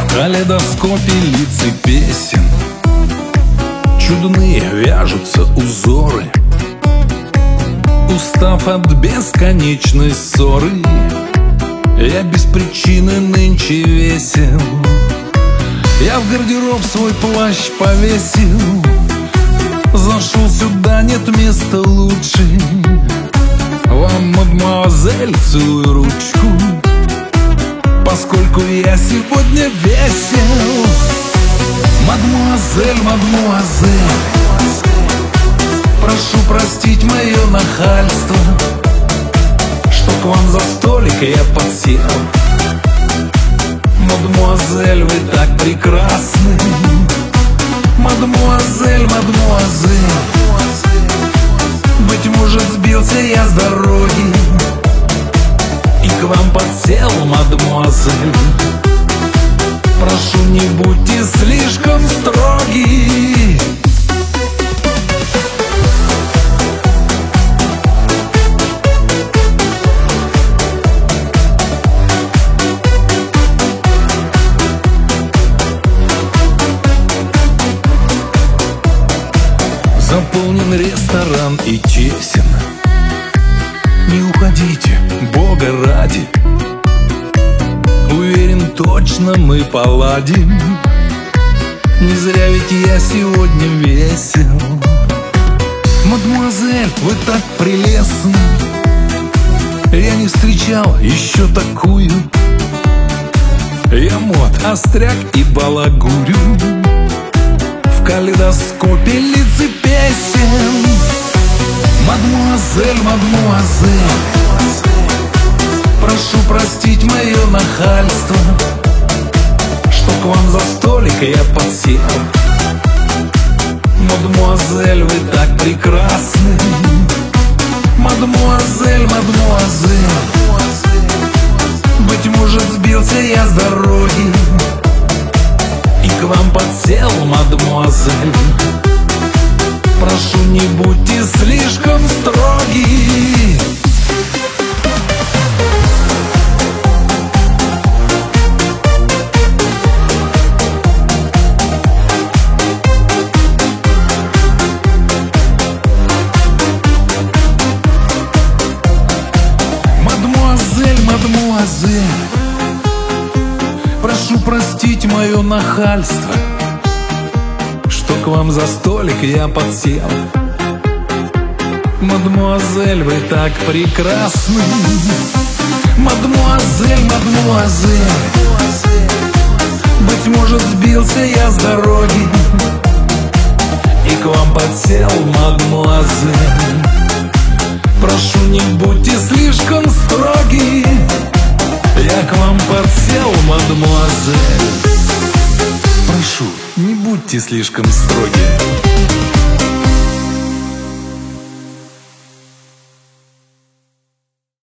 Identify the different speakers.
Speaker 1: В калейдоскопе лиц и песен чудные вяжутся узоры. Устав от бесконечной ссоры, я без причины нынче весел. Я в гардероб свой плащ повесил, зашел сюда, нет места лучше. Вам, мадемуазель, целую ручку, поскольку я сегодня весел. Мадемуазель, мадемуазель, прошу простить мое нахальство, что к вам за столик я подсел. Мадемуазель, вы так прекрасны. Мадемуазель, мадемуазель, быть может, сбился я с дороги и к вам подсел, мадемуазель. Прошу, не будьте слишком строги. Заполнен ресторан и тесен. Не уходите, Бога ради. Уверен, точно мы поладим. Не зря ведь я сегодня весел. Мадемуазель, вы так прелестны. Я не встречал еще такую. Я мод, остряк и балагурю. В калейдоскопе лиц и песен. Мадемуазель, мадемуазель, прошу простить мое нахальство, что к вам за столик я подсел. Мадемуазель, вы так прекрасны. Мадемуазель, мадемуазель, быть может, сбился я с дороги и к вам подсел, мадемуазель. Прошу, не будьте слишком строги. Мадемуазель, мадемуазель, прошу простить мое нахальство, что к вам за столик я подсел. Мадемуазель, вы так прекрасны. Мадемуазель, мадемуазель, быть может, сбился я с дороги и к вам подсел, мадемуазель. Прошу, не будьте слишком строги. Я к вам подсел, мадемуазель. Прошу, не будьте слишком строги.